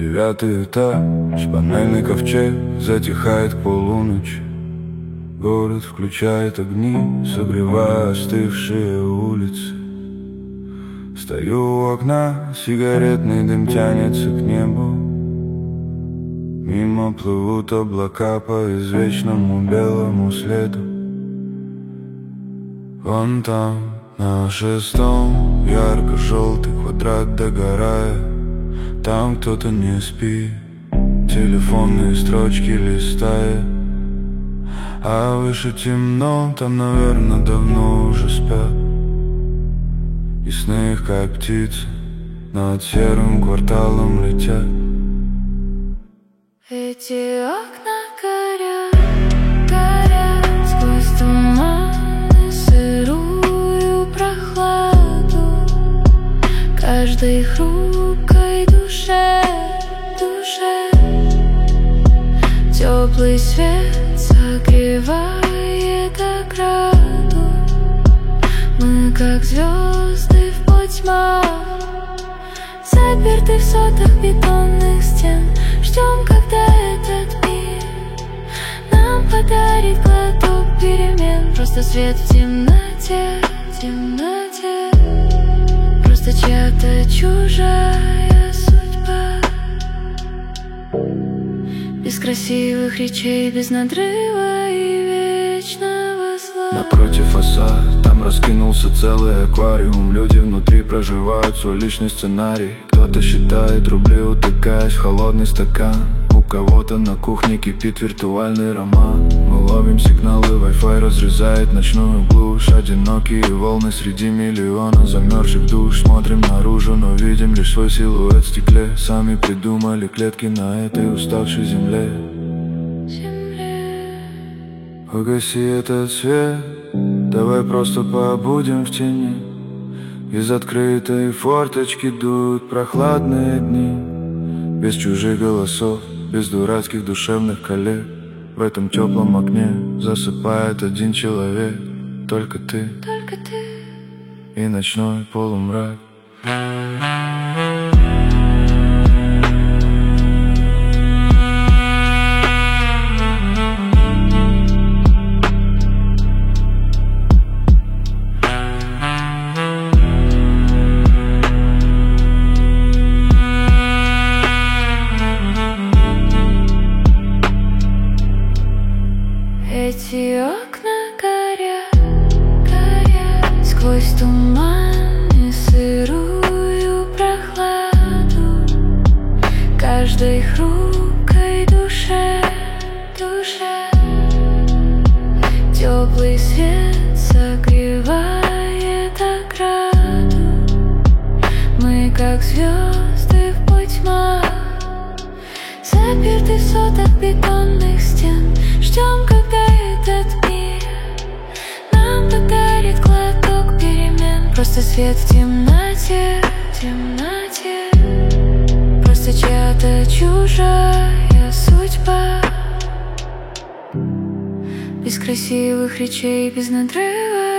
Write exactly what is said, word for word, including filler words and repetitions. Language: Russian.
Девятый этаж, панельный ковчег затихает к полуночи. Город включает огни, согревая остывшие улицы. Стою у окна, сигаретный дым тянется к небу. Мимо плывут облака по извечному белому следу. Вон там, на шестом, ярко-желтый квадрат догорает. Там кто-то не спит, телефонные строчки листает. А выше темно, там, наверное, давно уже спят. И сны их, как птицы, над серым кварталом летят. Эти окна горят, горят сквозь туман и сырую прохладу. Каждой хрупкой душе, душе теплый свет согревает ограду. Мы как звезды в потьмах, заперты в сотах бетонных стен. Ждем, когда этот мир нам подарит глоток перемен. Просто свет в темноте, темноте, просто чья-то чужая судьба. Без красивых речей, без надрыва и вечного зла. Напротив фасад, там раскинулся целый аквариум. Люди внутри проживают свой личный сценарий. Кто-то считает рубли, утыкаясь в холодный стакан. У кого-то на кухне кипит виртуальный роман. Мы ловим сигналы, Wi-Fi разрезает ночную глушь. Одинокие волны среди миллиона замерзших душ. Смотрим наружу, но видим лишь свой силуэт в стекле. Сами придумали клетки на этой уставшей земле. Погаси этот свет, давай просто побудем в тени. Из открытой форточки дуют прохладные дни. Без чужих голосов, без дурацких душевных коллег. В этом теплом окне засыпает один человек. Только ты, только ты и ночной полумрак. Эти окна горят, горят сквозь туман и сырую прохладу. Каждой хрупкой душе, душе теплый свет согревает ограду. Мы как звезды в потьмах, заперты в сотах бетонных стен. Ждем, когда этот мир нам подарит глоток перемен. Просто свет в темноте, темноте, просто чья-то чужая судьба. Без красивых речей, без надрыва